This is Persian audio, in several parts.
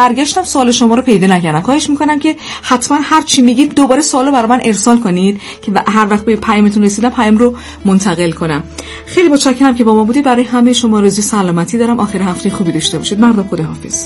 برگشتم سوال شما رو پیدا نکردم. خواهش میکنم که حتما هر چی میگید دوباره سوالو برای من ارسال کنید که هر وقت به پیامتون رسیدم پیام رو منتقل کنم. خیلی متشکرم که با ما بودید. برای همه شما آرزوی سلامتی دارم. آخر هفته خوبی داشته باشید. مردم خداحافظ.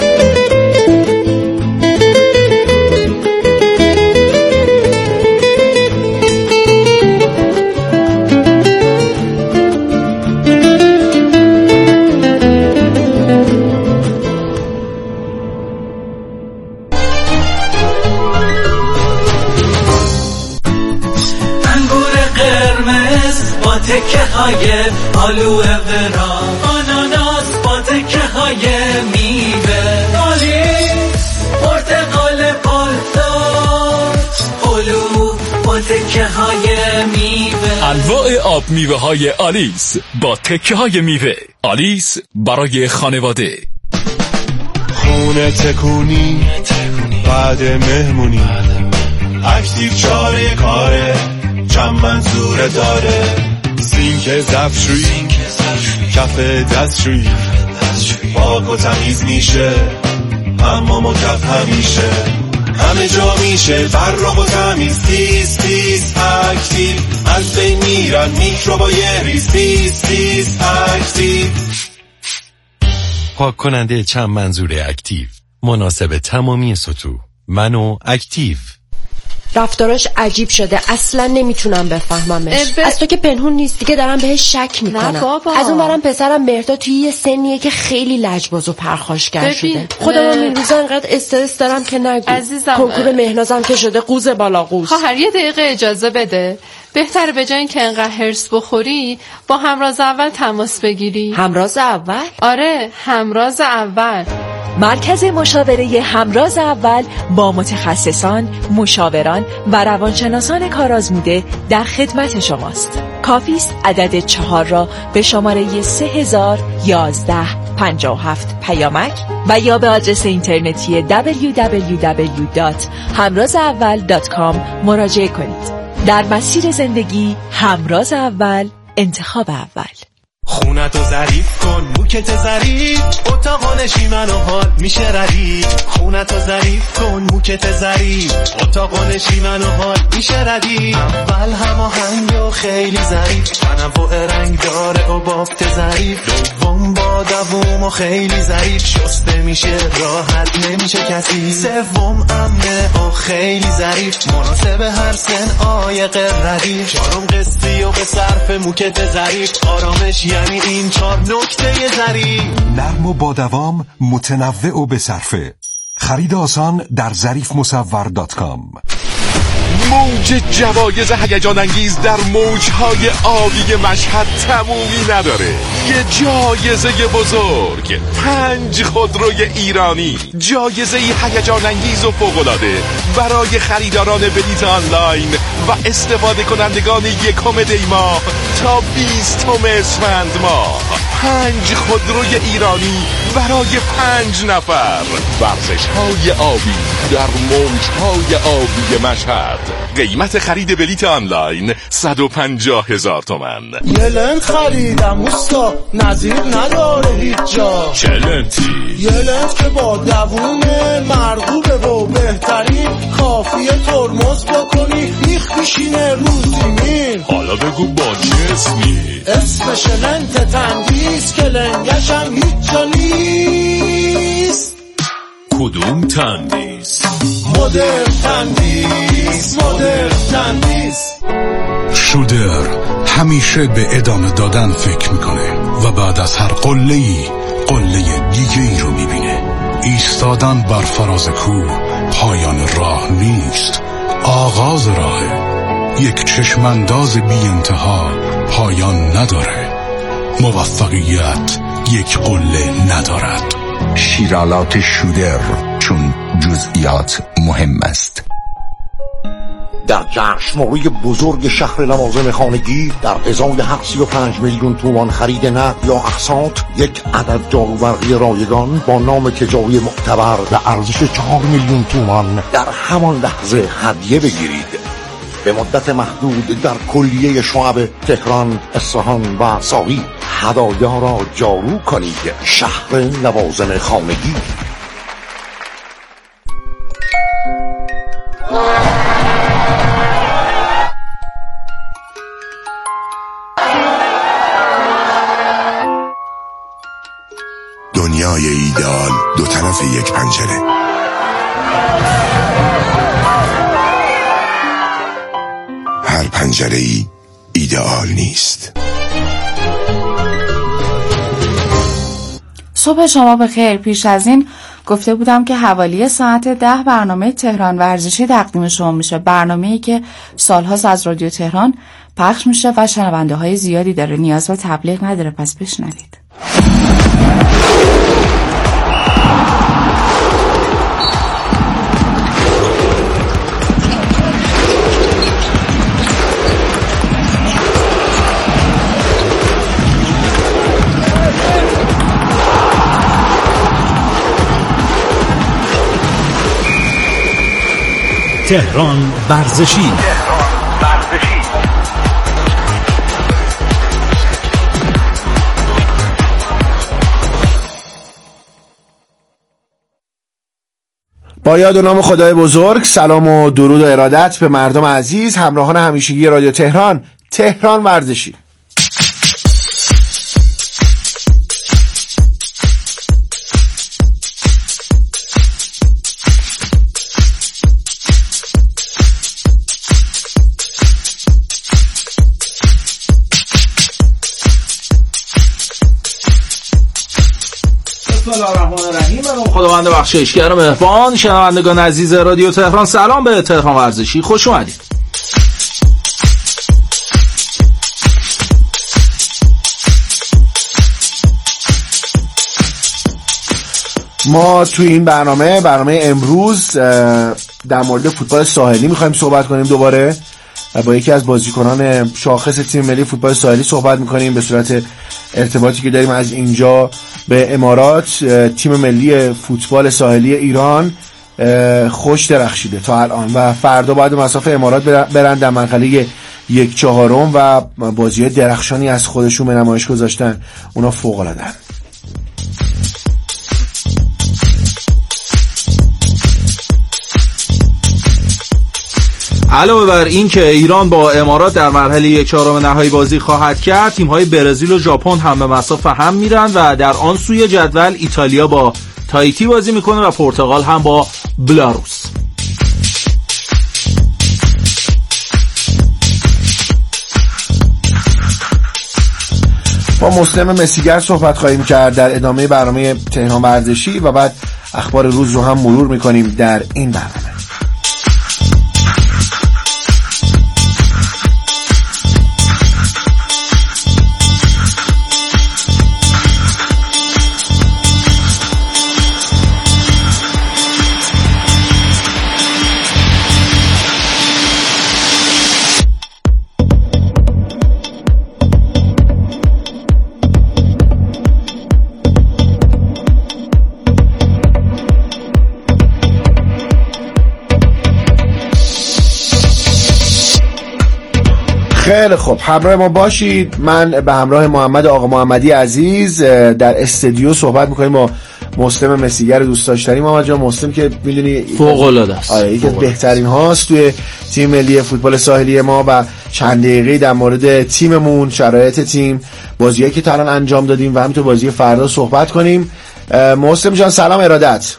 تکه های آلوه ورا، آناناس با تکه های میوه، آلیس پرتقال پالتار، هلو با تکه های میوه. انواع آب میوه های آلیس با تکه های میوه. آلیس برای خانواده. خونه تکونی بعد مهمونی، اکتیو چاره کاره چند منظوره داره، سینک ظرفشویی کف دستشویی پاک و تمیز میشه، حمام و کف همیشه همه جا میشه فرق و تمیز، تیز تیز اکتیو از بین میرن میکروبای ریز، تیز تیز اکتیو. پاک کننده چند منظوره اکتیو مناسب تمامی سطوح. منو اکتیو. رفتاراش عجیب شده، اصلا نمیتونم بفهممش. از تو که پنهون نیست دیگه، دارم بهش شک میکنم. از اون برم پسرم مهرداد توی یه سنیه که خیلی لجباز و پرخاشگر شده. خودم این روزا انقدر استرس دارم که نگو. کنکور مهنازم که شده قوز بالا قوز. خواهر یه دقیقه اجازه بده. بهتره به جای اینکه انقدر هرس بخوری با همراز اول تماس بگیری. همراز اول؟ آره، همراز اول. مرکز مشاوره همراز اول با متخصصان، مشاوران و روانشناسان کارآزموده در خدمت شماست. کافی است عدد 4 را به شماره 301157 پیامک و یا به آدرس اینترنتی www.hamrazaawal.com مراجعه کنید. در مسیر زندگی همراز اول، انتخاب اول. خونتو ظریف کن، موکت ظریف، اتاق نشیمن و حال میشه ردیف. خونتو ظریف کن، موکت ظریف، اتاق نشیمن و حال میشه ردیف. اول هماهنگ و خیلی ظریف، تنوع رنگ داره و بافت ظریف. دوم با دوم و خیلی ظریف، شسته میشه راحت نمیشه کسی. سوم امنه و خیلی ظریف، مناسب هر سن عایق ردیف. چهارم قسطی و به صرف موکت ظریف، آرامش یعنی این 4 نکته ظریف. نرم و با دوام، متنوع و به صرفه. خرید آسان در ظریفمصور.com. موج جوایز هیجان انگیز در موجهای آبی مشهد تمومی نداره. یه جایزه بزرگ، 5 خودروی ایرانی، جایزه هیجان انگیز و فوق‌العاده برای خریداران بلیط آنلاین و استفاده کنندگان 1 دی ماه تا 20 اسفند ماه. 5 خودروی ایرانی برای 5 نفر. ورزش‌های آبی در موجهای آبی مشهد. قیمت خرید بلیط آنلاین 150,000 تومان. یه لنت خریدم اوستا، نظیر نداره هیچ جا. چه لنتی؟ یه لنت که با دوونه مرغوبه و بهترین، کافیه ترمز بکنی میخ میشینه رو زمین. حالا بگو با چه اسمی؟ اسمش لنت تندیس که لنگشم هیچ جا نیست. کدوم تندیس؟ مدرن تندیس، مدرن تندیس. شودر همیشه به ادامه دادن فکر میکنه و بعد از هر قله‌ای قله دیگه ای رو میبینه. ایستادن بر فراز کوه پایان راه نیست، آغاز راهه. یک چشمانداز بی انتها پایان نداره. موفقیت یک قله ندارد. شیرالات شودر، چون جزئیات مهم است. در جشنواره بزرگ شهر لوازم خانگی در ازای 35 میلیون تومان خرید نقد یا اقساط، یک عدد جاروبرقی رایگان با نام تجاری معتبر به ارزش 4 میلیون تومان در همان لحظه هدیه بگیرید. به مدت محدود در کلیه شعب تهران، اصفهان و ساقی. هدایا را جارو کنید. شهر لوازم خانگی. طرف یک پنجره. هر پنجره‌ای ایدئال نیست. صبح شما بخیر. پیش از این گفته بودم که حوالی ساعت 10 برنامه تهران ورزشی تقدیم شما میشه، برنامه‌ای که سالهاست از رادیو تهران پخش میشه و شنونده های زیادی داره، نیاز به تبلیغ نداره، پس بشنوید. تهران ورزشی. با یاد و نام خدای بزرگ، سلام و درود و ارادت به مردم عزیز، همراهان همیشگی رادیو تهران، تهران ورزشی. بسم الله الرحمن الرحیم. من خداوند بخشایشگر و مهربان. شنوندگان عزیز رادیو تهران، سلام به تهران ورزشی، خوش اومدید. ما توی این برنامه امروز در مورد فوتبال ساحلی میخوایم صحبت کنیم. دوباره با یکی از بازیکنان شاخص تیم ملی فوتبال ساحلی صحبت میکنیم به صورت ارتباطی که داریم از اینجا به امارات. تیم ملی فوتبال ساحلی ایران خوش درخشیده تا الان و فردا باید مسافت امارات برن در مرحله 1/4 و بازی درخشانی از خودشون به نمایش گذاشتن. اونا فوق العاده‌ان. علاوه بر این که ایران با امارات در مرحله 1/4 نهایی بازی خواهد کرد، تیم‌های برزیل و ژاپن هم به مسافت هم میرن و در آن سوی جدول ایتالیا با تایتی بازی میکنه و پرتغال هم با بلاروس. با مسلم مسیگر صحبت خواهیم کرد در ادامه برنامه تهران ورزشی و بعد اخبار روز رو هم مرور میکنیم در این برنامه. خیلی خوب، همراه ما باشید. من به همراه محمد آقا محمدی عزیز در استودیو صحبت میکنیم با مسلم مسیگر دوست داشتنی. محمد جان، مسلم که میدونی فوق العاده است، یکی از بهترین هاست توی تیم ملی فوتبال ساحلی ما و چند دقیقه در مورد تیممون، شرایط تیم، بازیایی که تا الان انجام دادیم و همینطور بازی فردا صحبت کنیم. مسلم جان سلام، ارادت.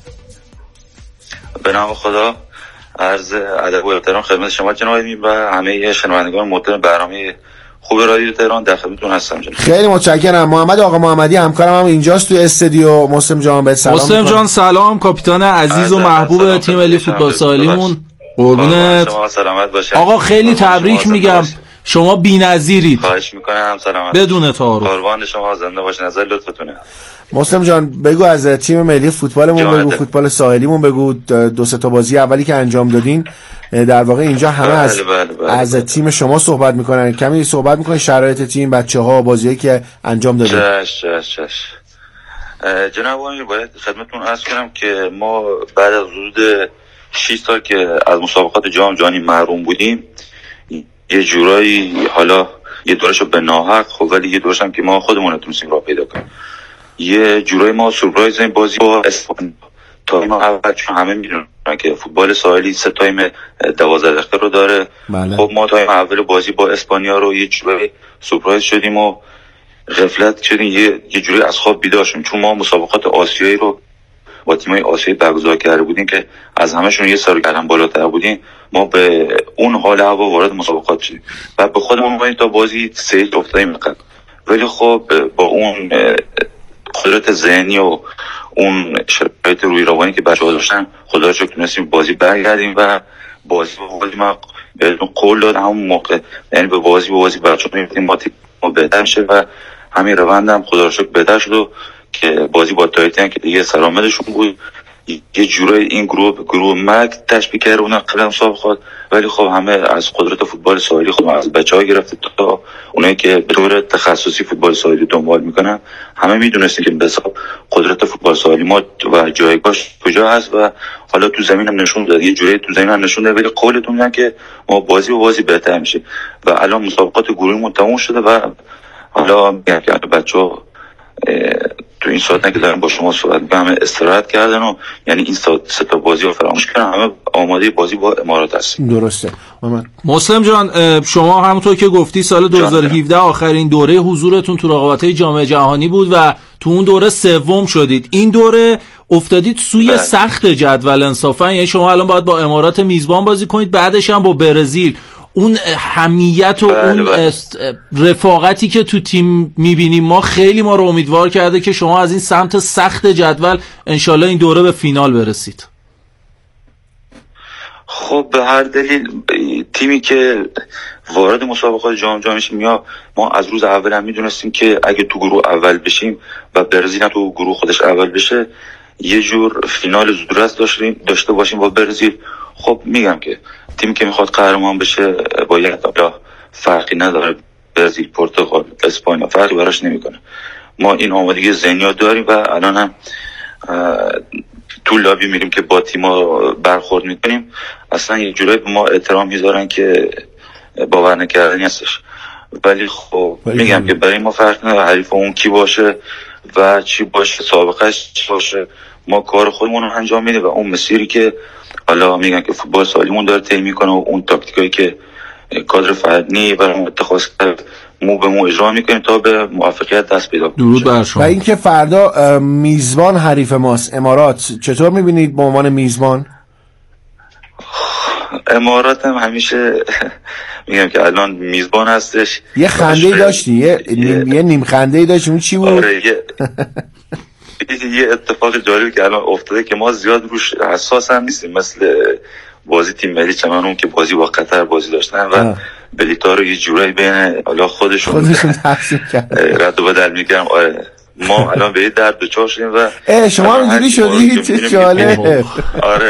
به نام خدا، عرض ادب و احترام خدمت شما جناب امیر و همه شنوندگان محترم برنامه خوب رادیو تهران، در خدمتتون هستم جناب. خیلی متشکرم. محمد آقا محمدی همکارم هم اینجاست تو استودیو. مسلم جان بهت سلام. مسلم جان سلام، کاپیتان عزیز و محبوب تیم ملی فوتبال ساحلیمون. قربونت. شما سلامت باشید آقا. خیلی تبریک میگم، شما بی‌نظیرید. خواهش میکنم. سلامت بدون تعارف. قربان شما، زنده باشین. نظر لطفتونه. مسلم جان بگو از تیم ملی فوتبالمون بگو، فوتبال ساحلیمون بگو. 2-3 تا بازی اولی که انجام دادین، در واقع اینجا همه از تیم شما صحبت میکنن. کمی صحبت میکنین شرایط تیم، بچه‌ها، بازیایی که انجام دادین. جناب امیر، باید خدمتتون عرض کنم که ما بعد از حدود 6 سال که از مسابقات جام جهانی محروم بودیم، یه جورایی حالا یه دورشو به ناحق، خب ولی یه دورش هم که ما خودمون نتونستیم راه پیدا کنیم، یه جورایی ما سورپرایز این بازی با اسپانیا تایم اول، چون همه میدونن که فوتبال ساحلی 3 تایم 12 دقیقه رو داره. بله. خب ما تایم اول بازی با اسپانیا رو یه جورایی سورپرایز شدیم و غفلت شدیم، یه جوری از خواب بیدار شدیم، چون ما مسابقات آسیایی رو با تیم‌های آسیایی برگزار کرده بودیم که از همهشون یه سر گردن بالاتر بودیم، ما به اون حال هوا وارد مسابقات شدیم و به خودمون اومدیم تا بازی 3 افتادیم عقب. ولی خب با اون قدرت ذهنی و اون شرایط روی روانی که بچه‌ها داشتن، خدا رو شکر تونستیم بازی برگردیم و بازی ما بهتون قول داد همون موقع، یعنی به بازی بچه‌ها می‌بینیم ما بهتر میشه و همین روندم خدا رو شکر بهتر شد و که بازی با تایتن که دیگه سرآمدشون بود یه جورای این گروه مرگ تشبیه کرده اون قبل مسابقات. ولی خب همه از قدرت فوتبال ساحلی خودمون از بچه‌ها گرفته تا اونایی که به طور تخصصی فوتبال ساحلی دنبال میکنن، همه میدونستیم که به حساب قدرت فوتبال ساحلی ما و جایگاهش کجا هست و حالا تو زمین هم نشون داد، یه جوری تو زمین هم نشون داد. ولی قولتون میدن که ما بازی بهتر میشه و الان مسابقات گروهی تموم شده و حالا میگم که بچه‌ها تو این ساعت که دارم با شما صحبت می‌کنم همه استراحت کردن و یعنی این سه تا بازی رو فراموش کردن، همه آماده بازی با امارات هستیم. درسته. مسلم جان، شما همونطور که گفتی سال 2017 آخرین دوره حضورتون تو رقابت‌های جام جهانی بود و تو اون دوره سوم شدید. این دوره افتادید سوی سخت جدول انصافا، یعنی شما الان باید با امارات میزبان بازی کنید، بعدش هم با برزیل. اون حمیت و اون رفاقتی که تو تیم میبینیم ما رو امیدوار کرده که شما از این سمت سخت جدول انشالله این دوره به فینال برسید. خب به هر دلیل تیمی که وارد مسابقات جام جهانی میشه، ما از روز اول هم میدونستیم که اگه تو گروه اول بشیم و برزیل هم تو گروه خودش اول بشه یه جور فینال زودرس داشته باشیم با برزیل. خب میگم که تیمی که میخواد قهرمان بشه باید فرقی نداره، برزیل، پرتغال، اسپانیا فرقی براش نمیکنه. ما این آمادگی ذهنی داریم و الان هم تو لابی میریم که با تیما برخورد میکنیم، اصلا یه جورایی به ما احترام میذارن که باور نکردنی هستش. ولی خب میگم که برای ما فرق نداره حریف اون کی باشه و چی باشه، سابقهش چی باشه، ما کار خودمون رو انجام میدیم و اون مسیری که حالا میگن که فوتبال سالیمون داره طی میکنه و اون تاکتیکایی که کادر فنی برای اتخاذ مو به مو اجرا میکنیم تا به موفقیت دست پیدا کنیم. درود بر شما. و اینکه فردا میزبان حریف ماست امارات، چطور میبینید به عنوان میزبان؟ امارات هم همیشه میگم که الان میزبان هستش. یه خنده‌ای داشتی، یه نیم خنده‌ای داشتی، اون چی بود؟ آره یه اتفاق جالبی که الان افتاده که ما زیاد روش حساس هم نیستیم، مثل بازی تیم ملی چمنون که بازی با قطر بازی داشتن و بلیط‌ها رو یه جورایی بین حالا خودشون تقسیم کردن رد و بدل می‌کردن. آره ما الان به درد دچار شدیم و شما هم اینجوری شدید، چه جالب. آره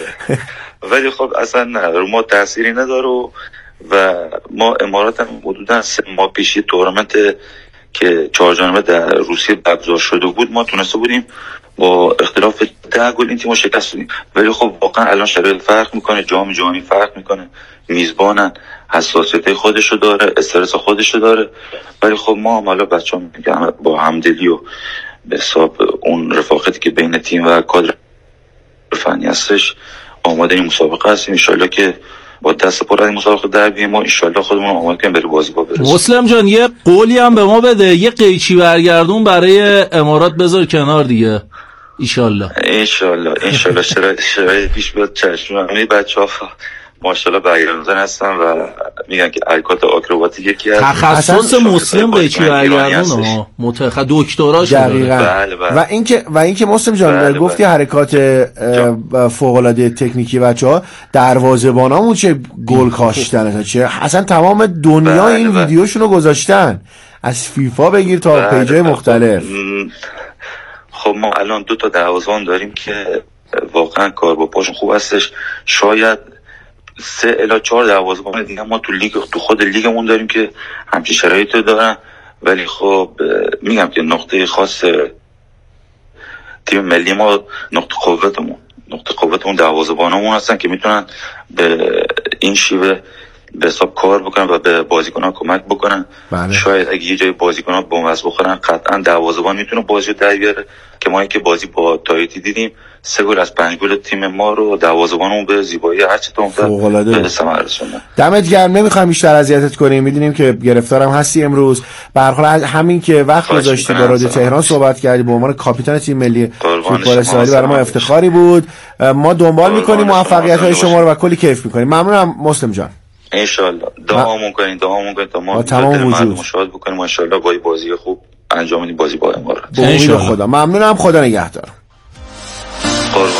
ولی خب اصلا نه رو ما تأثیری نداره و ما امارات هم حدوداً 3 ماه پیش یه تورنمنت که 4 جانبه در روسیه برگزار شده بود ما تونسته بودیم با اختلاف 10 گل این تیمو شکست بدیم. ولی خب واقعا الان شرایط فرق میکنه، جام جهانی فرق میکنه، میزبانن، حساسیت خودشو داره، استرس خودشو داره. ولی خب ما حالا بچه‌ها میگم با همدلی و به حساب اون رفاقتی که بین تیم و کادر فنی هستش آماده این مسابقه هستیم. ان شاءالله که با دست پر از مسابقه در بیایم ما ان شاءالله خودمون آماده کنیم برای بازی با برسیم. مسلم جان یه قولی هم به ما بده، یه قیچی برگردون برای امارات بذار کنار دیگه. ان شاءالله شرایط پیش بیاد چشم. همه بچه‌ها ماشاءالله برگردوندن هستن و میگن که حرکات آکروباتیک یکی از تخصص مسلم قیچی برگردون دکترا شده. بله. و اینکه مسلم جان گفتی حرکات فوق العاده تکنیکی بچه‌ها، دروازه‌بانامون چه گل کاشتن، چه اصلا تمام دنیا این ویدیوشونو گذاشتن، از فیفا بگیر تا پیجای مختلف. خب ما الان 2 تا دروازه‌بان داریم که واقعا کار با پاشون خوب هستش. شاید 3 الی 4 دروازه‌بان دیگه ما تو خود لیگمون داریم که همچین شرایطی دارن. ولی خب میگم که نقطه خاص تیم ملی ما نقطه قوتمون دروازه‌بانامون هستن که میتونن به این شیوه به حساب کار بکنن و به بازیکن‌ها کمک بکنن. شاید اگه یه جای بازیکن‌ها بمبست بخورن قطعا دروازه‌بان میتونه بازی رو در بیاره که ما اینکه بازی با تایتی دیدیم 3 گل از 5 گل تیم ما رو دروازه‌بانمون به زیبایی هر چه تونتر به ثمر رسوندن. دمت گرم. نمیخوام بیشتر اذیتت کنیم، میدونیم که گرفتارم هستی امروز. به هر حال همین که وقت گذاشتی با رادیو تهران صحبت کردی به عنوان کاپیتان تیم ملی فوتبال ساحلی برای ما افتخاری بود. ما دنبال میکنیم موفقیت‌های شما رو و کلی کیف میکنیم. ممنونم مسلم جان. ان شاء الله دعامون کنین تا ما تمام وجود مشاهده بکنیم ان شاء الله با بازی خوب انجام بدیم بازی با امارات. به امید خدا. ممنونم. خدا نگهدار. قربان.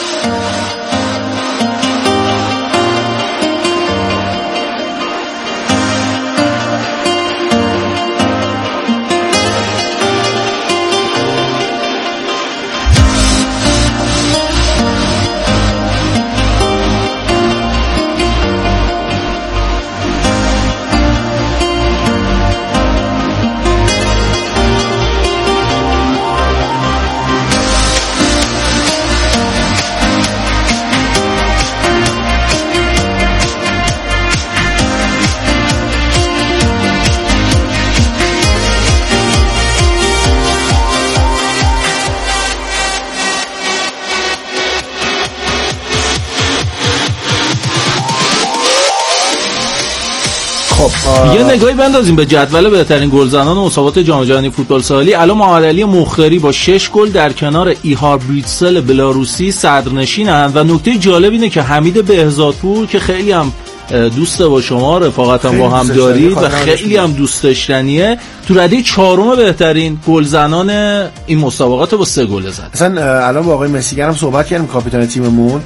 یه نگاهی بندازیم به جدول بهترین گلزنان مسابقات جام جهانی فوتبال ساحلی. الان محمد علی مختاری با 6 گل در کنار ایهار بریتسل بلاروسی صدرنشینند و نکته جالب اینه که حمید بهزادپور که خیلی هم دوست با شما رفاقت هم با هم دارید و خیلی هم دوست داشتنیه تو رده 4 بهترین گلزنان این مسابقات با 3 گل زد. اصلا الان با آقای مسیگر هم صحبت کردیم کاپیتان تیممون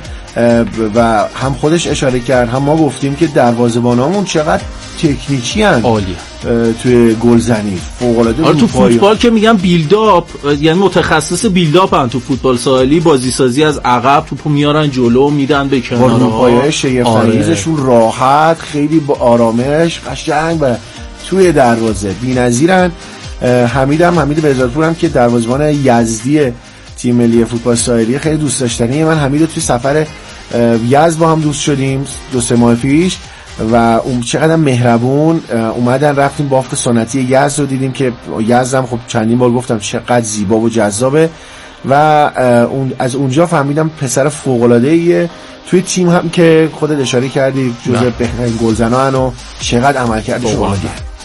و هم خودش اشاره کرد هم ما گفتیم که دروازه‌بانامون چقدر تکنیکی ان عالیه توی گلزنی فوق العاده. تو فوتبال که میگن بیلداپ یعنی متخصص بیلداپ ان تو فوتبال ساحلی بازی سازی از عقب توپو میارن جلو میدن به کنارها پایه شگفت‌انگیزشون راحت خیلی با آرامش قشنگ و توی دروازه بی‌نظیرن. حمید بهزادپور هم که دروازه‌بان یزدی تیم ملی فوتبال ساحلی خیلی دوست داشتنیه. من حمید رو توی سفر یزد با هم دوست شدیم 2-3 ماه پیش و اون چقدر مهربون اومدن رفتیم بافت سنتی یزد رو دیدیم که یزد هم خب چندین بار گفتم چقدر زیبا و جذابه و از اونجا فهمیدم پسر فوق‌العاده‌ایه. توی تیم هم که خودت اشاره کردی جزو بهترین گلزنان و چقدر عملکردش عالیه.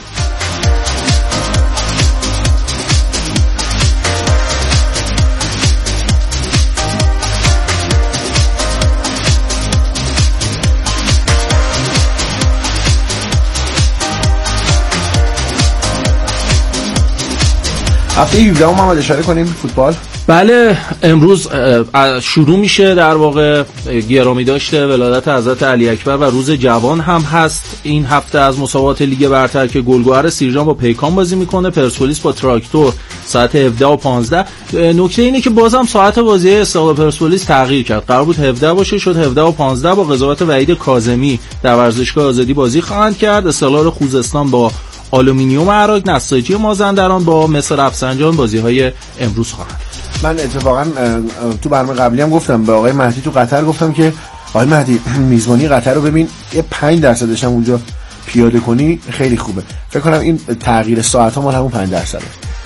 هفته 17 محمد اشاره کنیم فوتبال. بله امروز شروع میشه در واقع گرامی داشته ولادت حضرت علی اکبر و روز جوان هم هست این هفته از مسابقات لیگ برتر که گلگهر سیرجان با پیکان بازی میکنه، پرسپولیس با تراکتور ساعت 17 و 15. نکته اینه که بازم ساعت بازی استقلال پرسپولیس تغییر کرد، قرار بود 17 باشه شد 17 و 15 با قضاوت وحید کاظمی در ورزشگاه آزادی بازی خواهند کرد. استقلال خوزستان با آلومینیوم عراق، نساجی مازندران با مصر رفسنجان بازی‌های امروز خواهند. من اتفاقا تو برنامه قبلی هم گفتم به آقای مهدی تو قطر گفتم که آقای مهدی میزبانی قطر رو ببین یه 5% هم اونجا پیاده کنی خیلی خوبه. فکر کنم این تغییر ساعت ها مال همون 5%.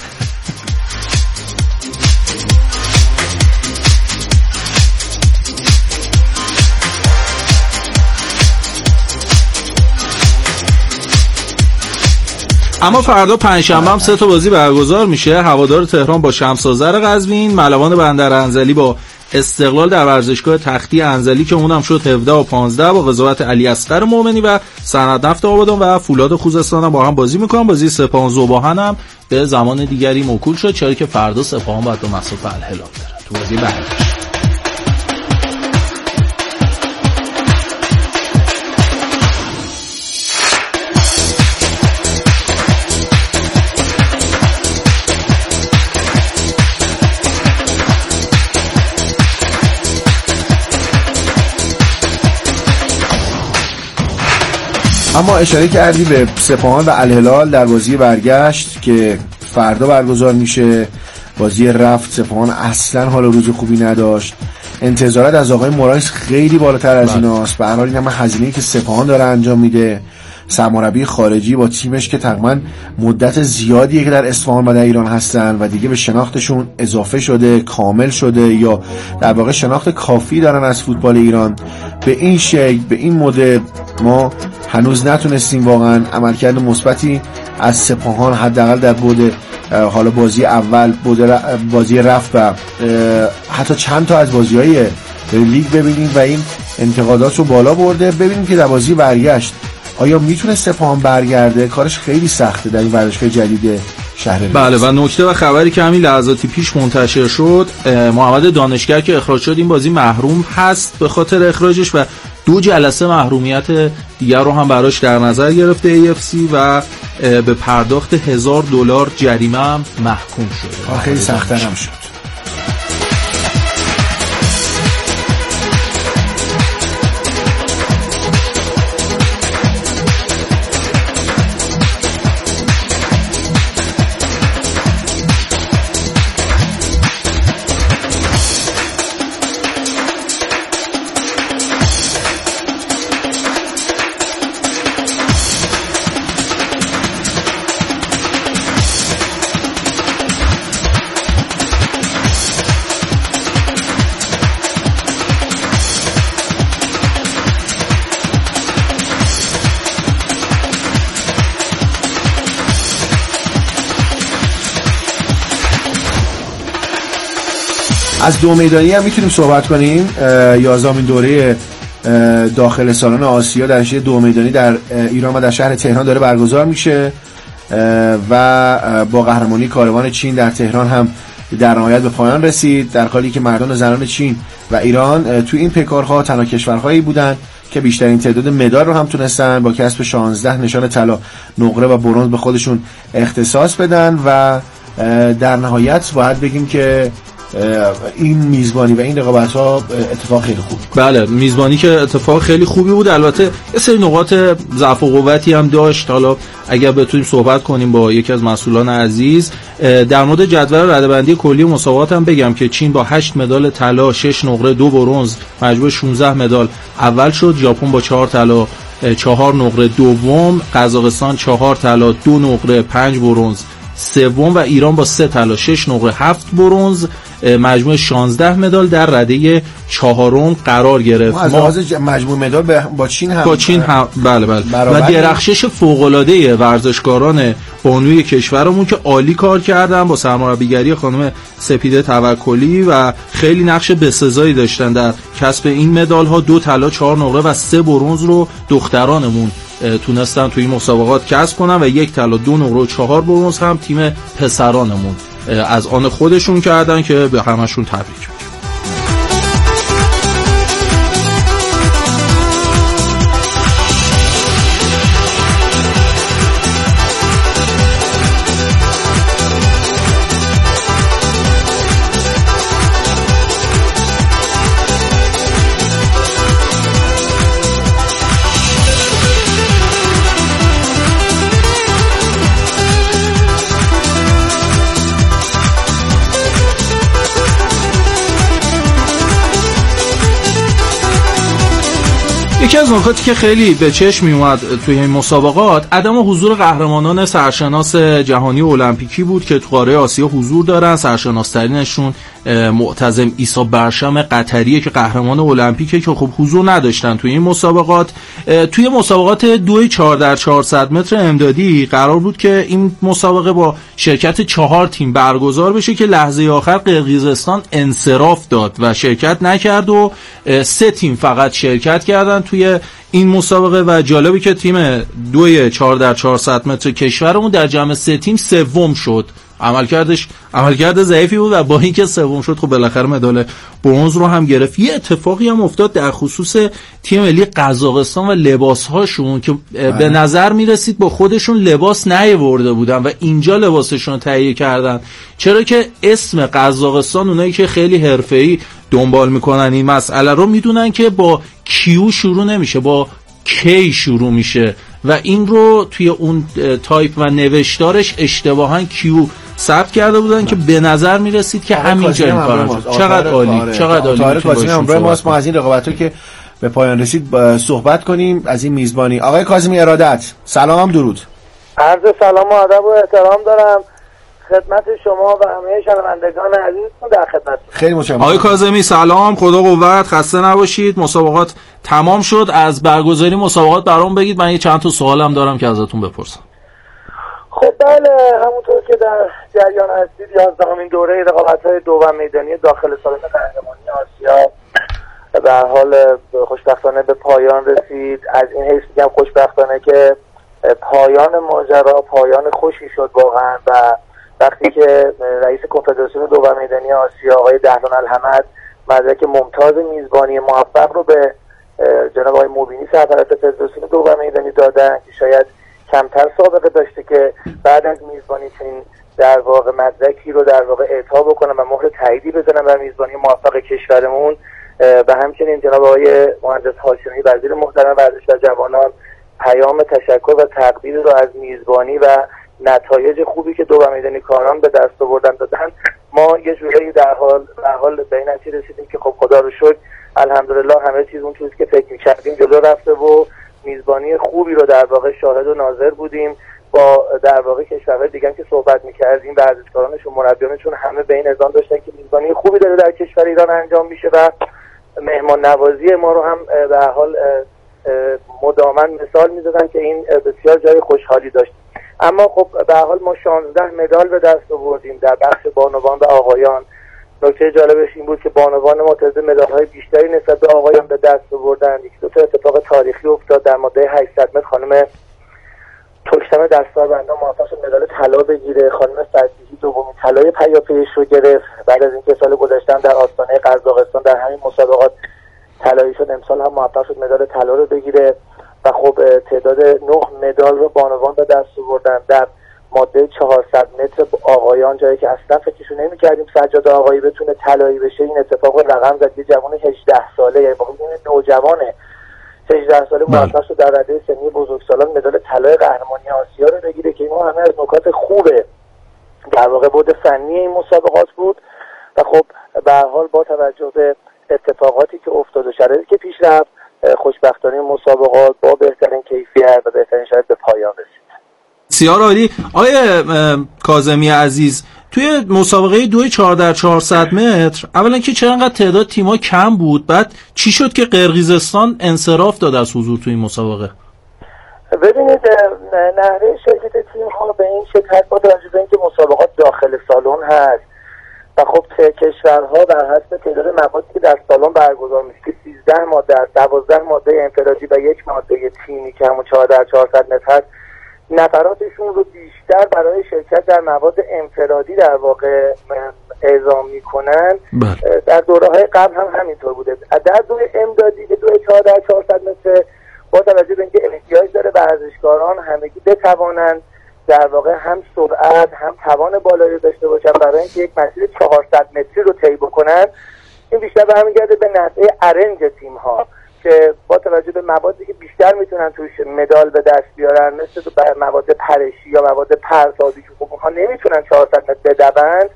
اما فردا پنجشنبه هم 3 بازی برگزار میشه. هوادار تهران با شمس آذر قزوین، ملوان بندر انزلی با استقلال در ورزشگاه تختی انزلی که اونم شد 17 و 15 با قضاوت علی اصغر مومنی و صنعت نفت آبادان و فولاد خوزستان هم با هم بازی میکنن. بازی سپاهان ذوباهن هم به زمان دیگری موکول شد چرا که فردا سپاهان باید به مصاف الهلال بره تو بازی بعدی. اما اشاره کردی به سپاهان و الهلال در بازی برگشت که فردا برگزار میشه. بازی رفت سپاهان اصلا حال روز خوبی نداشت. انتظارات از آقای مورایس خیلی بالاتر از ایناست. به هر حال این هم هزینه‌ای که سپاهان داره انجام میده سرمربی خارجی با تیمش که تقریبا مدت زیادیه که در اصفهان و در ایران هستن و دیگه به شناختشون اضافه شده، کامل شده یا در واقع شناخت کافی دارن از فوتبال ایران. به این شکل، به این مدل ما هنوز نتونستیم واقعا عملکرد مثبتی از سپاهان حداقل در بعد حالا بازی اول، بازی رفت و حتی چند تا از بازی‌های لیگ ببینیم و این انتقادات رو بالا برده. ببینیم که در بازی برگشت آیا میتونه سپاهان برگرده؟ کارش خیلی سخته در این ورزشگاه جدید شهر. بله، و نکته و خبری که همین لحظاتی پیش منتشر شد، محمد دانشگر که اخراج شد این بازی محروم هست به خاطر اخراجش و 2 جلسه محرومیت دیگر رو هم براش در نظر گرفته AFC و به پرداخت $1000 جریمه هم محکوم شده. خیلی سخت‌تر هم شد. از دو میدانی هم میتونیم صحبت کنیم. 11مین دوره داخل سالن آسیا در رشته دو میدانی در ایران و در شهر تهران داره برگزار میشه و با قهرمانی کاروان چین در تهران هم در نهایت به پایان رسید، در حالی که مردان و زنان چین و ایران تو این پیکارها تنها کشورهایی بودند که بیشترین تعداد مدال رو هم تونستن با کسب 16 نشان طلا، نقره و برنز به خودشون اختصاص بدن و در نهایت باید بگیم که این میزبانی و این رقابت‌ها اتفاق خیلی خوب. بله، میزبانی که اتفاق خیلی خوبی بود. البته یه سری نقاط ضعف و قوتی هم داشت. حالا اگر بتونیم صحبت کنیم با یکی از مسئولان عزیز در مورد جدول رده‌بندی کلی مسابقات هم بگم که چین با 8 مدال طلا، 6 نقره، 2 برنز، مجموع 16 مدال اول شد. ژاپن با 4 طلا، 4 نقره دوم، قزاقستان 4 طلا، 2 نقره، 5 برنز سوم و ایران با 3 طلا، 6 نقره، 7 برنز، مجموع 16 مدال در رده چهارم قرار گرفت. از لحاظ مجموع مدال با چین هم بله و درخشش فوق‌العاده ورزشکاران بانوی کشورمون که عالی کار کردن با سرمربیگری خانم سپیده توکلی و خیلی نقش بسزایی داشتن در کسب این مدال ها. 2 طلا، 4 نقره و 3 برنز رو دخترانمون تونستن توی این مسابقات کسب کنن و 1 طلا، 2 نقره و 4 برنز هم تیم پسرانمون از آن خودشون کردن که به همشون تبریک. یکی از نکاتی که خیلی به چشم می اومد توی این مسابقات عدم حضور قهرمانان سرشناس جهانی المپیکی بود که تو قاره آسیا حضور دارن. سرشناسترینشون معتصم عیسی برشم قطریه که قهرمان المپیکه که خب حضور نداشتن توی این مسابقات. توی مسابقات 2 4x400 متر امدادی قرار بود که این مسابقه با شرکت 4 تیم برگزار بشه که لحظه آخر قرقیزستان انصراف داد و شرکت نکرد و 3 تیم فقط شرکت کردن توی این مسابقه و جالبی که تیم 2 4x400 متر کشورمون در جمع 3 تیم سوم شد. عملکرد ضعیفی بود و با اینکه سوم شد خب بالاخره مدال برنز رو هم گرفت. یه اتفاقی هم افتاد در خصوص تیم ملی قزاقستان و لباس‌هاشون که به نظر می‌رسید با خودشون لباس نیاورده بودن و اینجا لباسشون رو تهیه کردن، چرا که اسم قزاقستان اونایی که خیلی حرفه‌ای دنبال میکنن این مسئله رو میدونن که با کیو شروع نمیشه، با کی شروع میشه و این رو توی اون تایپ و نوشتارش اشتباهاً کیو ثبت کرده بودن که به نظر میرسید که همینجا این کارا شد. چقدر عالی، چقدر عالی. ما از این رقابت‌ها که به پایان رسید صحبت کنیم از این میزبانی. آقای کاظمی ارادت، سلام، درود. عرض سلام و ادب و احترام دارم خدمت شما و همه شنوندگان عزیزتون در خدمت. خیلی متشکرم. آقای کاظمی سلام، خدا قوت، خسته نباشید. مسابقات تمام شد. از برگزاری مسابقات برام بگید، من یه چند تا سوالم دارم که ازتون بپرسم. خب بله، همونطور که در جریان هستید 11مین دوره رقابت‌های دوم میدانی داخل سالن قهرمانی آسیا به هر حال خوشبختانه به پایان رسید. از این حیث میگم خوشبختانه که پایان ماجرا پایان خوشی شد واقعا و وقتی که رئیس کنفدراسیون دوم میدانی آسیا آقای دهلان الحمد مدرک ممتاز میزبانی موفق رو به جناب آقای مبینی سرپرست فدراسیون دوم میدانی دادن که شاید کمتر سابقه داشته که بعد از میزبانی چنین در واقع مدرکی رو در واقع اعطا بکنن و مهر تاییدی بزنن بر میزبانی موفق کشورمون و همچنین جناب آقای مهندس هاشمی وزیر محترم ورزش و جوانان پیام تشکر و تقدیر رو از میزبانی و نتایج خوبی که دوم میدانی کاران به دست آوردن دادن. ما یه جوری در حال به این نتیجه رسیدیم که خب خدا رو شکر الحمدلله همه چیز اون چیزی که فکر می‌کردیم جلو رفته و میزبانی خوبی رو در واقع شاهد و ناظر بودیم. با در واقع کشورهای دیگه که صحبت می‌کردیم ورزشکارانشون مربیانشون همه به این اذعان داشتن که میزبانی خوبی داره در کشور ایران انجام میشه و مهمان نوازی ما رو هم به هر حال مداوما مثال می‌زدن که این بسیار جای خوشحالی داشت. اما خب به هر حال ما 16 مدال به دست آوردیم در بخش بانوان و آقایان. نکته جالبش این بود که بانوان ما تعداد مدال‌های بیشتری نسبت به آقایان به دست آوردن. یک دو تا اتفاق تاریخی افتاد. در ماده 800 متر خانم ترکشم دستاوردان موفق شد مدال طلا بگیره. خانم فتحی دومین طلای پیاپیش رو گرفت بعد از اینکه سال گذشته در آستانه قزاقستان در همین مسابقات طلایی شد. امسال هم موفق شد مدال طلا رو بگیره و خب تعداد 9 مدال رو بانوان به دست آوردن. در ماده 400 متر آقایان جایی که اصلا فکرشو نمی‌کردیم سجاد آقایی بتونه طلایی بشه این اتفاق رو رقم زد. یه جوان 18 ساله، یعنی واقعا نوجوانه 18 ساله موفق شد در رده سنی بزرگسالان مدال طلای قهرمانی آسیا رو بگیره که اینا همه از نکات خوبه در واقع بود فنی این مسابقات بود و خب به هر حال با توجه به اتفاقاتی که افتاد و شرایطی که پیش رفت خوشبختانه مسابقات با بهترین کیفیت و بهترین شرایط به پایان رسید. بسیار عالی. آقای کاظمی عزیز، توی مسابقه 2 4x400 متر اولا که چرا انقدر تعداد تیم‌ها کم بود، بعد چی شد که قرقیزستان انصراف داد از حضور توی این مسابقه؟ ببینید نحوه شرکت تیم‌ها به این شکل با توجه به اینکه مسابقات داخل سالن هست و خب کشورها در حسب تعداد موادی که در سالن برگزار میشه که 13 ماده است، 12 ماده انفرادی و 1 ماده تیمی که همون 4x400 متر هست، نفراتشون رو بیشتر برای شرکت در مواد انفرادی در واقع اعزام میکنن. در دوره‌های قبل هم همینطور بوده. در دوره امدادی که 2 4x400 متر با توجه به اینکه احتیاج داره ورزشکاران همگی بتوانند در واقع هم سرعت هم توان بالایی داشته باشن برای اینکه یک مسیر 400 متری رو طی بکنن، این بیشتر برمیگرده به نحوه ارنج تیم‌ها که با توجه به موادی که بیشتر میتونن توش مدال به دست بیارن مثل مواد پرشی یا مواد پرتابی که خب اونها نمیتونن 400 متر بدوند،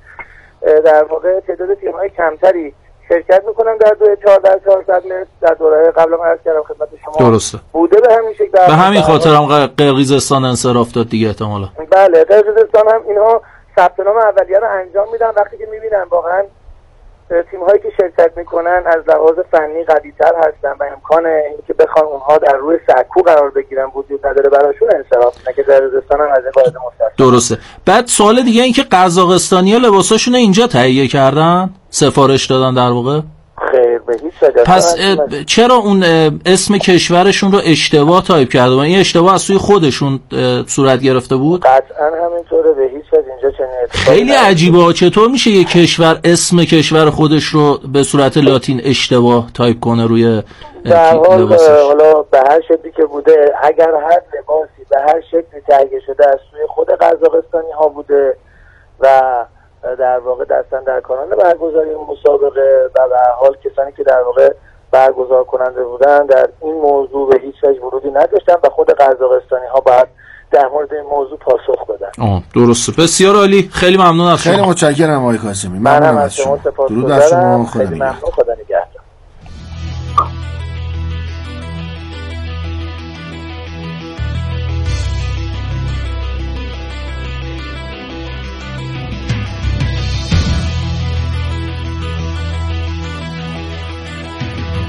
در واقع تعداد تیم‌های کمتری شرکت میکنن در 2 4x400 متر. در دوره قبل ما عرض کردم خدمت شما درسته بوده به همین شکل. به همین خاطر هم قرقیزستان انصراف داد دیگه احتمالاً. بله قرقیزستان هم اینها ثبت نام اولیه رو انجام میدن وقتی که میبینن واقعا تیم‌هایی که شرکت میکنن از لحاظ فنی قوی‌تر هستن و امکان اینکه بخوان اونها در روی سکو قرار بگیرن وجود نداره براشون انصراف میدن که قرقیزستان هم از این قاعده مستثنا. درسته. بعد سوال دیگه این که قزاقستانی‌ها لباساشون اینجا تهیه کردن، سفارش دادن در واقع؟ خیر به هیچ وجه. پس چرا اون اسم کشورشون رو اشتباه تایپ کرده؟ این اشتباه از سوی خودشون صورت گرفته بود؟ قطعا همینطوره، به هیچ وجه اینجا چنین اتفاقی خیلی عجیبه. چطور میشه یک کشور اسم کشور خودش رو به صورت لاتین اشتباه تایپ کنه روی لباسش؟ حالا به هر شکلی که بوده، اگر هر لباسی به هر شکلی تهیه شده از سوی خود قزاقستانی ها بوده و در واقع دستاندرکاران برگزاری مسابقه و به هر حال کسانی که در واقع برگزار کننده بودن در این موضوع به هیچ وجه ورودی نداشتن و خود قزاقستانی ها باید در مورد این موضوع پاسخ بدن. درسته. بسیار عالی. خیلی ممنون از شما. خیلی متشکرم آقای کاظمی. منم از شما سپاسگزارم. خیلی ممنون. خدا نگهدار.